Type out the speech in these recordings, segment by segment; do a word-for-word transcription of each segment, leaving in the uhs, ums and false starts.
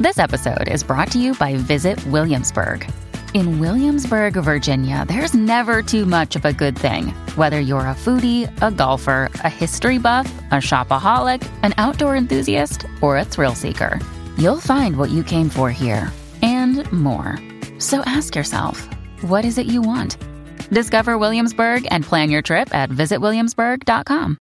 This episode is brought to you by Visit Williamsburg. In Williamsburg, Virginia, there's never too much of a good thing. Whether you're a foodie, a golfer, a history buff, a shopaholic, an outdoor enthusiast, or a thrill seeker, you'll find what you came for here and more. So ask yourself, what is it you want? Discover Williamsburg and plan your trip at visit williamsburg dot com.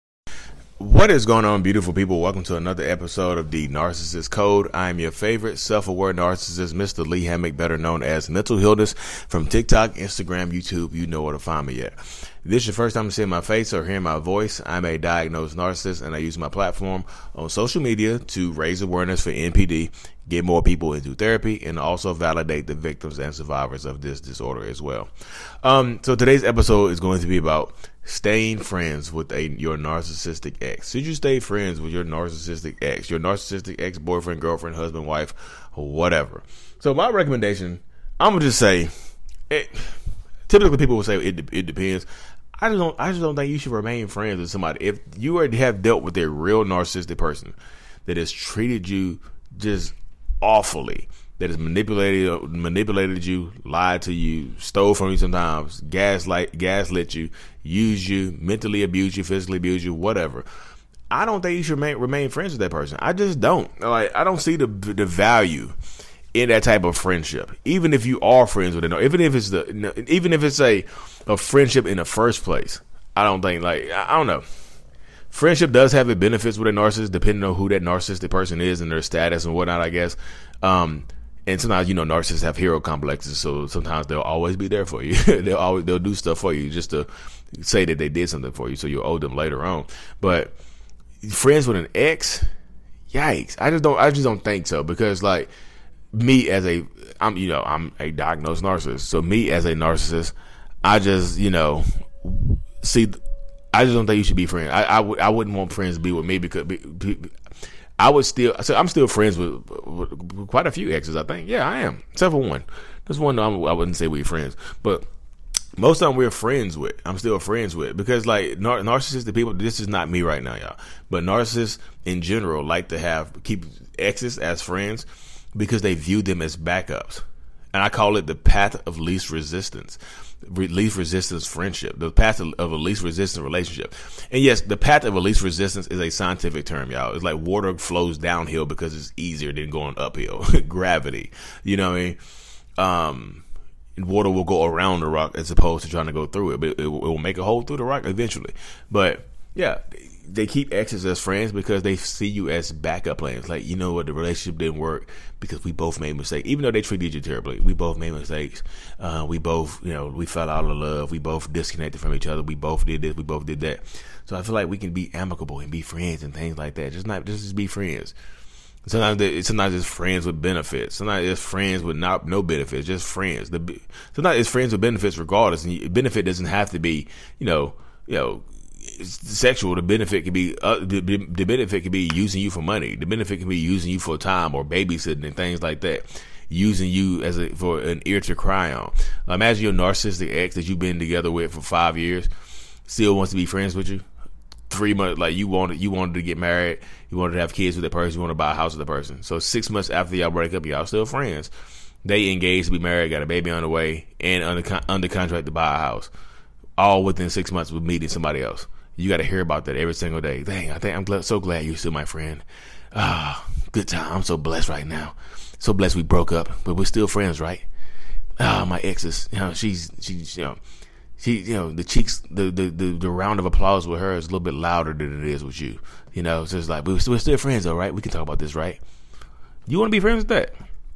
What is going on, beautiful people? Welcome to another episode of The Narcissist Code. I am your favorite self-aware narcissist, Mister Lee Hammock, better known as Mental Healness, from TikTok, Instagram, YouTube. You know where to find me at. If this is your first time seeing my face or hearing my voice, I'm a diagnosed narcissist, and I use my platform on social media to raise awareness for N P D, get more people into therapy, and also validate the victims and survivors of this disorder as well. Um, so today's episode is going to be about staying friends with a your narcissistic ex. Should you stay friends with your narcissistic ex, your narcissistic ex-boyfriend, girlfriend, husband, wife, whatever? So my recommendation, I'm gonna just say, it, typically people will say it, it depends. I just don't. I just don't think you should remain friends with somebody if you already have dealt with a real narcissistic person that has treated you just awfully, that has manipulated manipulated you, lied to you, stole from you sometimes, gaslight, gaslit you, used you, mentally abused you, physically abused you, whatever. I don't think you should remain, remain friends with that person. I just don't. Like, I don't see the the value in that type of friendship. Even if you are friends with it, even if it's the, even if it's a a friendship in the first place, I don't think, like, I don't know. Friendship does have its benefits with a narcissist, depending on who that narcissistic person is and their status and whatnot, I guess. Um, and sometimes, you know, narcissists have hero complexes, so sometimes they'll always be there for you. they'll always they'll do stuff for you just to say that they did something for you, so you'll owe them later on. But friends with an ex, yikes! I just don't. I just don't think so, because, like, me as a, I'm, you know, I'm a diagnosed narcissist. So me as a narcissist, I just, you know, see. I just don't think you should be friends. I, I, w- I wouldn't want friends to be with me, because be, be, I would still, so I'm still friends with, with quite a few exes, I think. Yeah, I am. Except for one. There's one I'm, I wouldn't say we're friends. But most of them we're friends with. I'm still friends with. Because, like, nar- narcissistic people, this is not me right now, y'all. But narcissists in general like to have, keep exes as friends because they view them as backups. And I call it the path of least resistance. Least resistance friendship, the path of a least resistance relationship. And yes, the path of a least resistance is a scientific term, y'all. It's like water flows downhill because it's easier than going uphill. Gravity, you know what I mean? Um, water will go around the rock as opposed to trying to go through it, but it, it will make a hole through the rock eventually. But yeah, they keep exes as friends because they see you as backup plans. Like, you know what, the relationship didn't work because we both made mistakes. Even though they treated you terribly, we both made mistakes. Uh, we both, you know, we fell out of love. We both disconnected from each other. We both did this. We both did that. So I feel like we can be amicable and be friends and things like that. Just not, just, just be friends. Sometimes they, sometimes it's friends with benefits. Sometimes it's friends with not no benefits, just friends. The, sometimes it's friends with benefits regardless. And benefit doesn't have to be, you know, you know, sexual. The benefit could be uh, the, the benefit could be using you for money. The benefit can be using you for time or babysitting and things like that. Using you as a for an ear to cry on. Imagine your narcissistic ex that you've been together with for five years still wants to be friends with you. Three months, like you wanted, you wanted to get married, you wanted to have kids with that person, you want to buy a house with the person. So six months after y'all break up, y'all still friends. They engaged to be married, got a baby on the way, and under under contract to buy a house. All within six months with meeting somebody else. You got to hear about that every single day. Dang, I think I'm glad, so glad you're still my friend. Ah, oh, good time. I'm so blessed right now. So blessed we broke up, but we're still friends, right? Ah, oh, my ex is, you know, she's, she's, you know, she, you know, the cheeks, the, the, the, the round of applause with her is a little bit louder than it is with you. You know, it's just like, we're still, we're still friends though, right? We can talk about this, right? You want to be friends with that?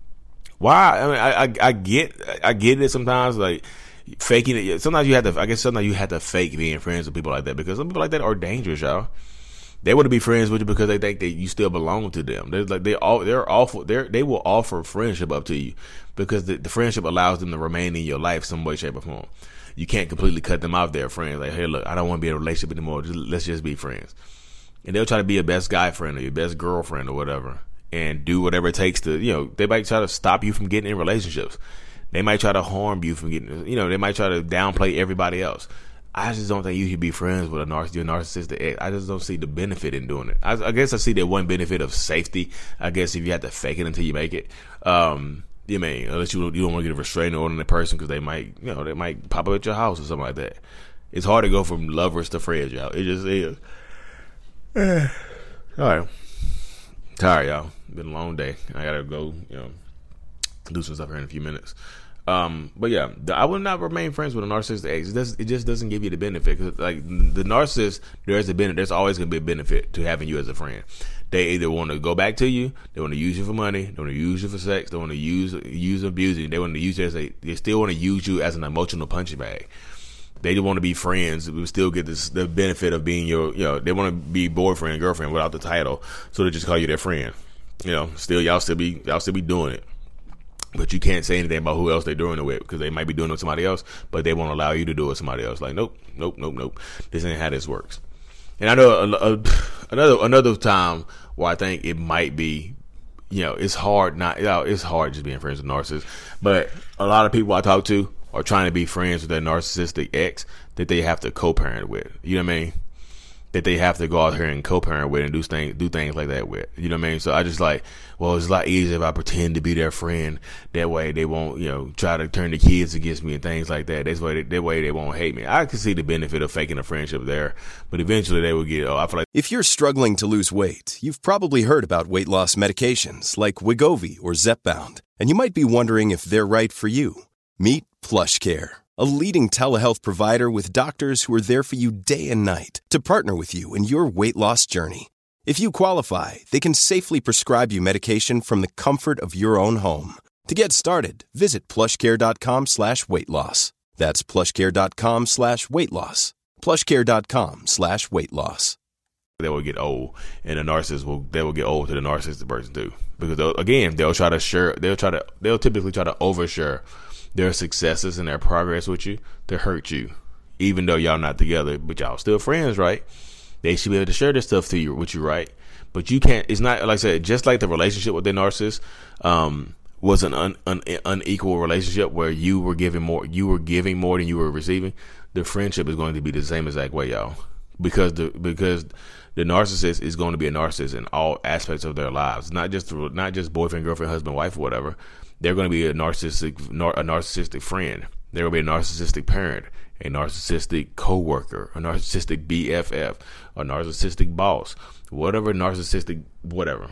Why? I mean, I, I, I get, I get it sometimes, like, faking it. Sometimes you have to, I guess sometimes you have to fake being friends with people like that, because some people like that are dangerous, y'all. They want to be friends with you because they think that you still belong to them. They're like, they all, they're awful. They're, they will offer friendship up to you because the, the friendship allows them to remain in your life some way, shape, or form. You can't completely cut them off their friends. Like, hey, look, I don't want to be in a relationship anymore. Just, let's just be friends. And they'll try to be your best guy friend or your best girlfriend or whatever, and do whatever it takes to, you know, they might try to stop you from getting in relationships. They might try to harm you from getting, you know, they might try to downplay everybody else. I just don't think you should be friends with a narciss- your narcissistic ex. I just don't see the benefit in doing it. I, I guess I see that one benefit of safety. I guess if you have to fake it until you make it, um, you mean unless you you don't want to get a restraining order on the person because they might you know they might pop up at your house or something like that. It's hard to go from lovers to friends, y'all. It just is. All right, tired, y'all. Been a long day. I gotta go, you know, do some stuff here in a few minutes. Um, but yeah, the, I would not remain friends with a narcissistic ex. It, does, it just doesn't give you the benefit. Cause like the narcissist, there's a benefit. There's always going to be a benefit to having you as a friend. They either want to go back to you, they want to use you for money, they want to use you for sex, they want to use use abuse you. They want to use you as a. They still want to use you as an emotional punching bag. They just want to be friends. We still get this the benefit of being your. You know, they want to be boyfriend, girlfriend without the title, so they just call you their friend. You know, still y'all still be y'all still be doing it. But you can't say anything about who else they're doing it with because they might be doing it with somebody else, but they won't allow you to do it with somebody else. Like, nope, nope, nope, nope. This ain't how this works. And I know a, a, another another time where I think it might be, you know, it's hard not, you know, it's hard just being friends with narcissists. But a lot of people I talk to are trying to be friends with their narcissistic ex that they have to co-parent with. You know what I mean? That they have to go out here and co-parent with and do things, do things like that with. You know what I mean? So I just like, well, it's a lot easier if I pretend to be their friend. That way they won't, you know, try to turn the kids against me and things like that. That's why they, that way they won't hate me. I can see the benefit of faking a friendship there, but eventually they will get, oh, I feel like. If you're struggling to lose weight, you've probably heard about weight loss medications like Wegovy or Zepbound, and you might be wondering if they're right for you. Meet PlushCare, a leading telehealth provider with doctors who are there for you day and night to partner with you in your weight loss journey. If you qualify, they can safely prescribe you medication from the comfort of your own home. To get started, visit plushcare.com slash weight loss. That's plushcare.com slash weight loss. plushcare.com slash weight loss. They will get old, and the narcissist will they will get old to the narcissistic person too. Because they'll, again, they'll try to share, they'll try to, they'll typically try to overshare their successes and their progress with you to hurt you, even though y'all not together, but y'all still friends, right? They should be able to share this stuff to you with you, right? But you can't. It's not like I said. Just like the relationship with the narcissist um, was an un, un, unequal relationship where you were giving more, you were giving more than you were receiving. The friendship is going to be the same exact way, y'all, because the because the narcissist is going to be a narcissist in all aspects of their lives, not just not just boyfriend, girlfriend, husband, wife, or whatever. They're going to be a narcissistic, a narcissistic friend. They're going to be a narcissistic parent, a narcissistic coworker, a narcissistic B F F, a narcissistic boss, whatever narcissistic, whatever.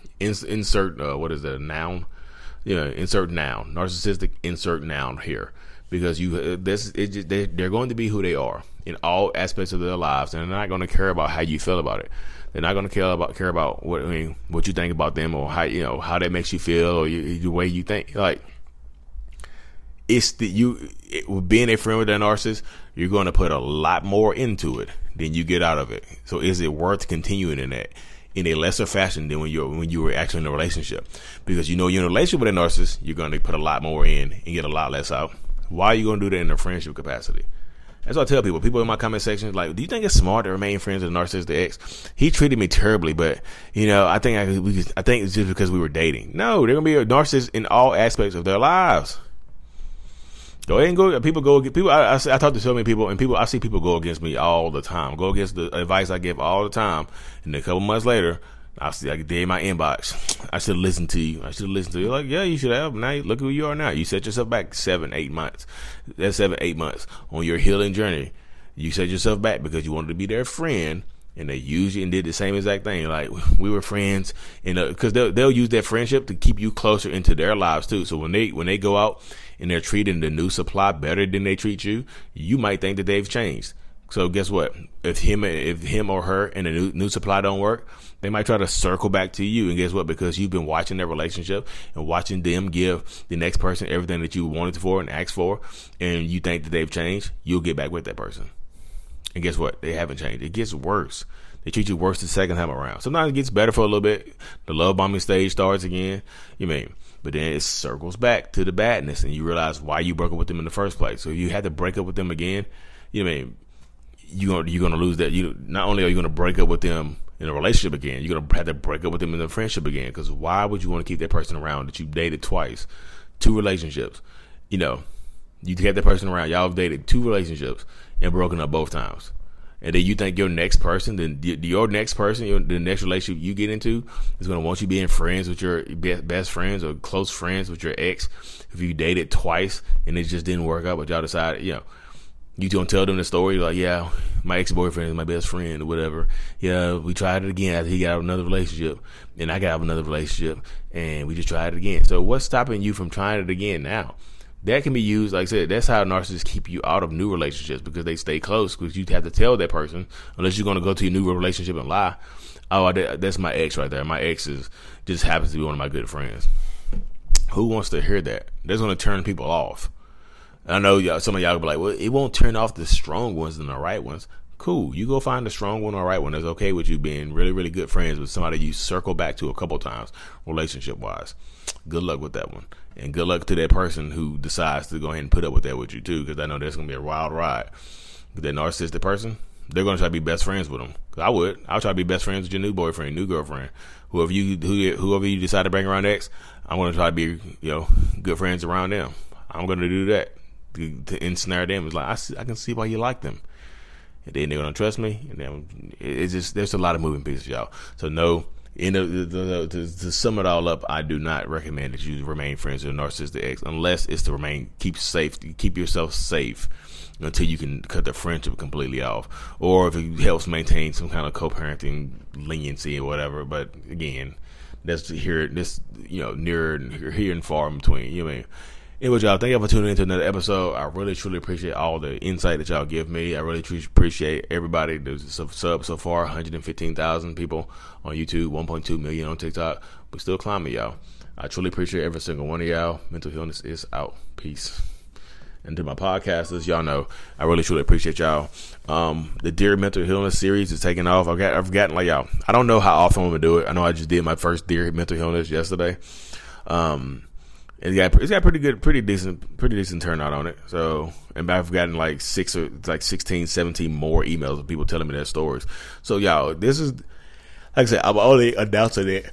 Insert, uh, what is that, a noun? You know, insert noun. Narcissistic, insert noun here. Because you, uh, this, it just, they, they're going to be who they are in all aspects of their lives, and they're not going to care about how you feel about it. They're not going to care about care about what I mean, what you think about them, or how you know how that makes you feel, or you, the way you think. Like, it's the you it, being a friend with that narcissist, you're going to put a lot more into it than you get out of it. So, is it worth continuing in that in a lesser fashion than when you when you were actually in a relationship? Because you know you're in a relationship with a narcissist, you're going to put a lot more in and get a lot less out. Why are you going to do that in a friendship capacity? That's what I tell people. People in my comment section, like, do you think it's smart to remain friends with a narcissistic ex? He treated me terribly, but you know, I think I, we, I think it's just because we were dating. No, they're gonna be a narcissist in all aspects of their lives. Go ahead and go. People go. People. I, I, I talk to so many people, and people. I see people go against me all the time. Go against the advice I give all the time, and then a couple months later, I see like day in my inbox. I should listen to you. I should listen to you. Like, yeah, you should have. Now look who you are now. You set yourself back seven, eight months. That's seven, eight months on your healing journey. You set yourself back because you wanted to be their friend, and they used you and did the same exact thing. Like, we were friends, and because uh, they'll they'll use that friendship to keep you closer into their lives too. So when they when they go out and they're treating the new supply better than they treat you, you might think that they've changed. So guess what? If him if him or her and the new, new supply don't work, they might try to circle back to you. And guess what? Because you've been watching their relationship and watching them give the next person everything that you wanted for and asked for, and you think that they've changed, you'll get back with that person. And guess what? They haven't changed. It gets worse. They treat you worse the second time around. Sometimes it gets better for a little bit. The love bombing stage starts again. You mean, but then it circles back to the badness, and you realize why you broke up with them in the first place. So if you had to break up with them again, you mean, you gonna you're gonna lose that. You not only are you gonna break up with them in a relationship again, you're gonna have to break up with them in a friendship again. Because why would you want to keep that person around that you dated twice, two relationships? You know, you had that person around. Y'all have dated two relationships, and broken up both times. And then you think your next person, then your next person, your, the next relationship you get into is going to want you being friends with your best friends or close friends with your ex. If you dated twice and it just didn't work out, but y'all decided, you know, you gonna tell them the story like, yeah, my ex-boyfriend is my best friend or whatever. Yeah, we tried it again after he got out of another relationship, and I got out of another relationship, and we just tried it again. So what's stopping you from trying it again now? That can be used, like I said, that's how narcissists keep you out of new relationships, because they stay close, because you have to tell that person, unless you're going to go to your new relationship and lie, oh, that's my ex right there. My ex is just happens to be one of my good friends. Who wants to hear that? That's going to turn people off. I know y'all, some of y'all will be like, well, it won't turn off the strong ones and the right ones. Cool. You go find the strong one or right one that's okay with you being really, really good friends with somebody you circle back to a couple times, relationship-wise. Good luck with that one. And good luck to that person who decides to go ahead and put up with that with you, too, because I know that's going to be a wild ride. With that narcissistic person, they're going to try to be best friends with them. Because I would. I would try to be best friends with your new boyfriend, new girlfriend. Whoever you who, whoever you decide to bring around next, I'm going to try to be, you know, good friends around them. I'm going to do that. To, to ensnare them. It's like, I, see, I can see why you like them. And then they're going to trust me. And then it's just, there's a lot of moving pieces, y'all. So no, in the, the, the, to, to sum it all up, I do not recommend that you remain friends with a narcissistic ex, unless it's to remain, keep safe, keep yourself safe until you can cut the friendship completely off. Or if it helps maintain some kind of co-parenting leniency or whatever. But again, that's here, this, you know, near, here and far in between. You know what I mean? Anyway, y'all, thank y'all for tuning into another episode. I really, truly appreciate all the insight that y'all give me. I really truly appreciate everybody. There's a sub so far, one hundred fifteen thousand people on YouTube, one point two million on TikTok. We're still climbing, y'all. I truly appreciate every single one of y'all. Mental Healness is out. Peace. And to my podcasters, y'all know, I really, truly appreciate y'all. Um, the Dear Mental Healness series is taking off. I've, got, I've gotten, like, y'all, I don't know how often I'm going to do it. I know I just did my first Dear Mental Healness yesterday. Um... It's got it's got pretty good, pretty decent, pretty decent turnout on it. So, and I've gotten like six or like sixteen, seventeen more emails of people telling me their stories. So, y'all, this is, like I said, I'm only announcing it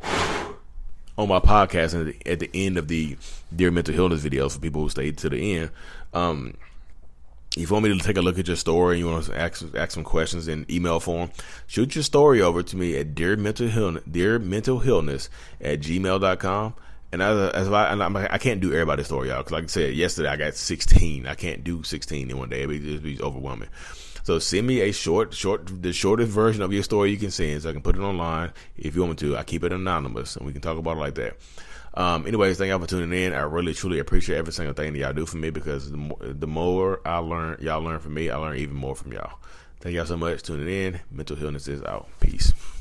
on my podcast and at the end of the Dear Mental Healness videos for people who stayed to the end. Um, if you want me to take a look at your story and you want to ask, ask some questions in email form, shoot your story over to me at Dear Mental Healness, Dear Mental Healness at gmail dot com. And as, as I, and I'm, I can't do everybody's story, y'all, because like I said, yesterday I got sixteen. I can't do sixteen in one day. It'd be, it'd be overwhelming. So send me a short, short, the shortest version of your story you can send, so I can put it online if you want me to. I keep it anonymous, and we can talk about it like that. Um, anyways, thank y'all for tuning in. I really, truly appreciate every single thing that y'all do for me, because the more, the more I learn, y'all learn from me, I learn even more from y'all. Thank y'all so much for tuning in. Mental Healness is out. Peace.